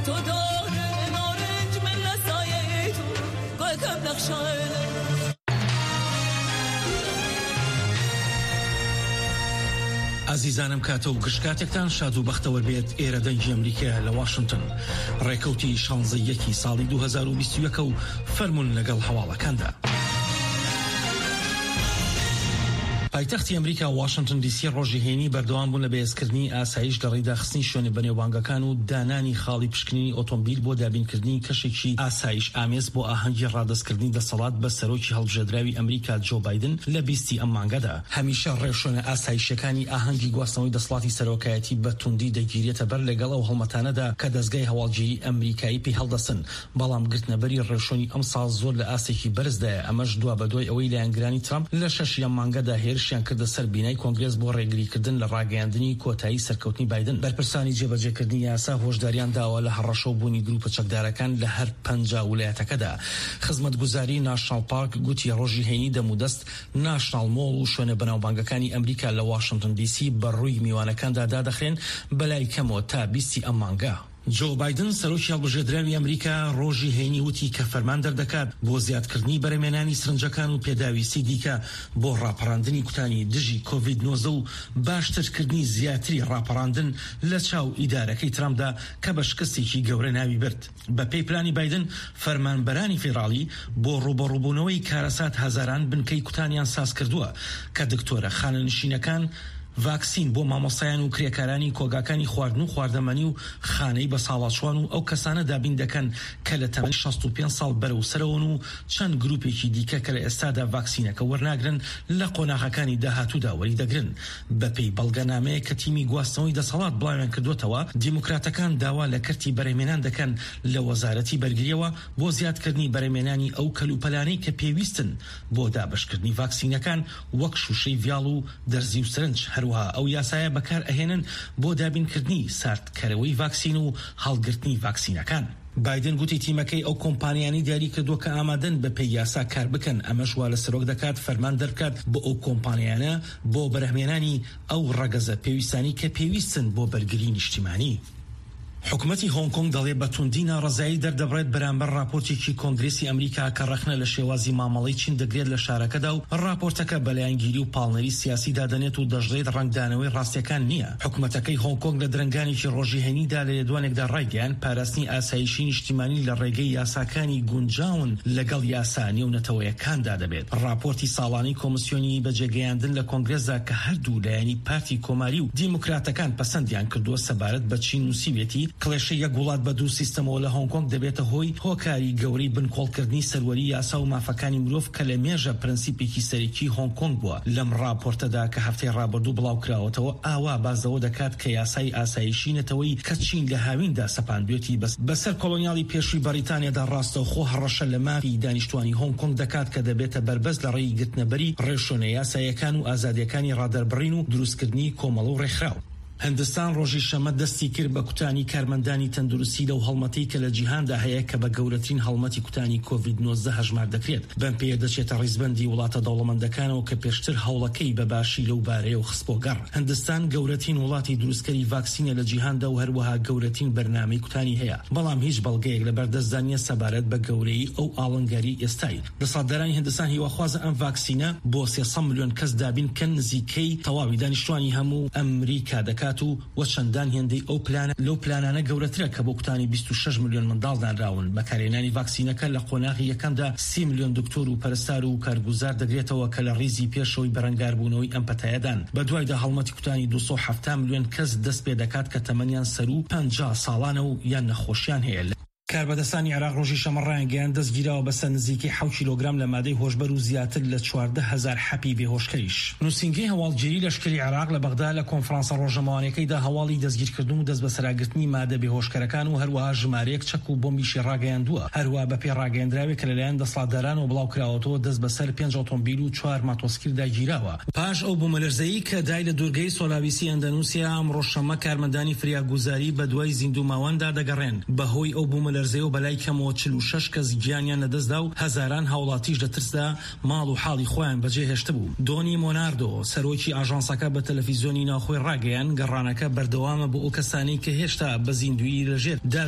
تو داره نارنج من لسایه تو گوکم نقشه عزیزانم کاتە و گشتکاتێکتان شاد و بەختەوە بێت ئێرە دەنگی ئەمریکا لە واشنگتن ڕێکەوتی 16 ساڵی 2021 و فەرمون لەگەڵ هەواڵەکاندا. پایتەختی ئەمریکا واشنگتن دی سی ڕۆژی هێنی بەردەوام بوون لە بەهێزکردنی ئاسایش لە ڕێداخستنی شوێنە بەنێوبانگەکان و دانانی خاڵی پشکنینی ئۆتۆمبیل بۆ دابینکردنی کەشێکی ئاسایش ئامێز بۆ ئاهەنگی ڕادەستکردنی دەسەڵات بە سەرۆکی هەڵبژێردراوی ئەمریکا جو بایدن لە 20 ئەم مانگەدا. هەمیشە ڕێشوێنە ئاسایشەکانی ئاهەنگی گواستنەوەی دەسەڵاتی سەرۆکایەتی بە توندی دەگیرێتە بەر لەگەڵ ئەو هەڵمەتانەدا کە دەستگای هەواڵگیری ئەمریکایی پێی هەڵدەسن، بەڵام گرتنەبەری ڕێشۆنی ئەم ساڵ زۆر لە ئاسێکی بەرزدایە. ئەمەش دوا بەدوای ئەوەی لایەنگرانی ترامپ لە 6 مانگەدا هێرشیان کردە سەر بینای کۆنگرێس بۆ ڕێگریکردن لە ڕاگەیاندنی کۆتایی سەرکەوتنی بایدن. بەرپرسانی جێبەجێکردنی یاسا هۆشداریان داوە لە هەڕەشە بوونی گروپە چەکدارەکان لە هەر 5 ویلایەتەکەدا. خزمەتگوزاری ناشنال پارک گوتی ڕۆژی هەینی دەمودەست ناشنال مۆڵ و شوێنە بەناوبانگەکانی ئەمریکا لە واشنگتن دی سی بەڕووی میوانەکاندا دادەخرێن بەلای کەمەوە تا 20 ئەم مانگە. جو بایدن سەرۆکی هەڵبژێردراوی ئەمریکا ڕۆژی هەینی وتی کە فەرمان دەردەکات بۆ زیادکردنی بەرهەمهێنانی سرنجەکان و پێداویستی دیکە بۆ ڕاپەڕاندنی کوتانی دژی کۆڤید-19 و باشترکردنی زیاتری ڕاپەڕاندن لە چاو ئیدارەکەی ترامپدا کە بە شکستێکی گەورە ناوی برد. بە پێی پلانی بایدن فەرمانبەرانی فێدراڵی بۆ ڕوبەڕووبوونەوەی کارەسات هەزاران بنکەی کوتانیان ساز کردووە کە دکتۆرە خانەنشینەکان ڤاکسین بۆ مامۆستایان و کرێکارانی کۆگاکانی خواردن و خواردەمەنی و خانەی بە ساڵاتچوان و ئەو کەسانە دابین دەکەن کە لە تەمەنی 65 ساڵ بەرەو سەرەوەن و چەند گروپێکی دیکە کە لە ئێستادا ڤاکسینەکە وەرناگرن لە قۆناغەکانی داهاتوودا وەریدەگرن. بەپێی بەڵگەنامەیە کە تیمی گواستنەوەی دەسەڵات بڵاویان کردوتەوە، دیموکراتەکان داوا لە کەرتی بەرهەمهێنان دەکەن لە وەزارەتی بەرگریەوە بۆ زیادکردنی بەرهەمهێنانی ئەو کەلوپەلانەی کە پێویستن بۆ دابشکردنی ڤاکسینەکان وەک شوشەی ڤیاڵ و دەرزی و سرنج. هەروەها ئەو یاسایە بەکار ئەهێنن بۆ دابینکردنی ساردکەرەوەی ڤاکسین و هەڵگرتنی ڤاکسینەکان. بایدن گوتی تیمەکەی ئەو کۆمپانیانی دیاری کردووە کە ئامادەن بە پێی یاسا کار بکەن. ئەمەش وا لە سەرۆک دەکات فەرمان دەرکات بۆ ئەو کۆمپانیانە بۆ بەرهەمهێنانی ئەو ڕەگەزە پێویستانی کە پێویستن بۆ بەرگری نیشتیمانی. حکومەتی هۆنگ کۆنگ دەڵێ بە توندی ناڕەزایی دەردەبڕێت بەرامبەر راپۆرتێکی کۆنگرێسی ئەمریکا کە ڕەخنە لە شێوازی مامەڵەی چین دەگرێت لە شارەکەدا و راپۆرتەکە بەلایەنگیری و پاڵنەری سیاسی دادەنێت و دەژڵێت ڕنگدانەوەی ڕاستیەکان نییە. حکومەتەکەی هۆنگ کۆنگ لە درنگانێکی ڕۆژی هەینیدا لە لێدوانێکدا ڕایگەیاند پاراستنی ئاسایشی نیشتیمانی لە ڕێگەی یاساکانی گونجاون لەگەڵ یاسا نێونەتەوەیەکاندا دەبێت. راپۆرتی ساڵانەی کۆمسیۆنی بەجێگەیاندن لە کۆنگرێسدا کە هەردوو لایەنی پارتی کۆماری و دیموکراتەکان پەسەندیان کردووە سەبارەت بە چین و سیوێتی کڵێشەی یەک وڵات بە دوو سیستەمەوە لە هۆنگ کۆنگ دەبێتە هۆی هۆکاری گەورەی بنکۆڵکردنی سەروەری یاسا و مافەکانی مرۆڤ کە لە مێژە پرەنسیپێکی سەرەکی هۆنگ کۆنگ بووە. لەم راپۆرتەدا کە هەفتەی ڕابردوو بڵاو کراوەتەوە ئاوا بازەوە دەکات کە یاسای ئاسایشی نەتەوەی کە چین لە هاویندا سەپاندوێتی بەسەر کۆڵۆنیاڵی پێشووی بەریتانیادا ڕاستەوخۆ هەڕەشە لە مافی دانیشتوانی هۆنگ کۆنگ دەکات کە دەبێتە بەربەست لە ڕێی گرتنەبەری ڕێشۆنە یاسایەکان و ئازادیەکانی ڕادەربڕین و دروستکردنی کۆمەڵە و ڕێکخراو. هەندستان ڕۆژی شەمە دەستی کرد بە کوتانی کارمەندانی تەندروستی لەو هەڵمەتەی کە لە جیهاندا هەیە کە بە گەورەترین هەڵمەتی کوتانی کۆڤید-19 هەژمار دەکرێت. بەم پێیە دەچێتە ڕیزبەندی وڵاتە دەوڵەمەندەکانەوە کە پێشتر هەوڵەکەی بەباشی لەو بارەیە و خستبۆگەڕ. هەندستان گەورەترین وڵاتی دروستکەری ڤاکسینە لە جیهاندا و هەروەها گەورەترین بەرنامەی کوتانی هەیە، بەڵام هیچ بەڵگەیەک لە بەردەستدانیە سەبارەت بە گەورەی ئەو ئاڵنگاری ئێستای. دەسەڵاتدارانی هەندستان هیواخوازە ئەم ڤاکسینە بۆ 300 ملیۆن کەس دابین کە نزیکەی تەواوی دانیشتوانی هەموو ئەمریکا دەکات و چەندان هێندەی ئەو پلانە لەو پلانانە گەورەترە کە بۆ کوتانی 26 ملیۆن منداڵ دانراون. بەکارهێنانی ڤاکسینەکە لە قۆناغی یەکەمدا 30 ملیۆن دکتۆر و پەرستار و کارگوزار دەگرێتەوە کە لە ڕیزی پێشەوەی بەرەنگاربوونەوەی ئەم پەتایەدان. بەدوایدا هەڵمەتی کوتانی 270 ملیۆن کەس دەست پێ دەکات کە تەمەنیان سەر و 50 ساڵانە و یان نەخۆشیان هەیە. کاربەدەستانی عێراق ڕۆژی شەمە ڕایانگەیاند دەستگیراوە بەسەر نزیکەی 7 کیلۆگرام لە مادەی هۆشبەر و زیاتر لە 14,000 حەپی بێهۆشکەریش. نووسینگەی هەواڵگیری لەشکری عێراق لە بەغدا لە کۆنفرانسە ڕۆژنامەوانیەکەیدا هەواڵی دەستگیرکردن و دەست بەسەراگرتنی مادە بێهۆشکەرەکان و هەروەها ژمارەیەک چەک و بۆمبیشی ڕاگەیاندووە. هەروەها بە پێی ڕاگەیاندراوێک کە لەلایەن دەسەڵاتدارانەوە بڵاو کراوەتەوە دەست بەسەر 5 ئۆتۆمبیل و 4 ماتۆسکیردا گیراوە. پاش ئەو بوومەلەرزەیی کە دای لە دوورگەی سۆلاویسی ئەندەنوسیا ئەمڕۆ شەمە کارمەندانی فریاگوزاری بە دوای زیندوماوەندا دەگەڕێن. بەهۆی ئەو بوومەلەرزەیە و بەلای 46 کەس گیانیان لەدەستدا و هەزاران هاوڵاتیش لە ترسدا ماڵ و حاڵی خۆیان بەجێهێشت بوو. دۆنی مۆناردۆ سەرۆکی ئاژانسەکە بە تەلەڤیزیۆنی ناوخۆی ڕاگەیاند گەڕانەکە بەردەوامە بۆ ئەو کەسانی کە هێشتا بە زیندویی لەژێر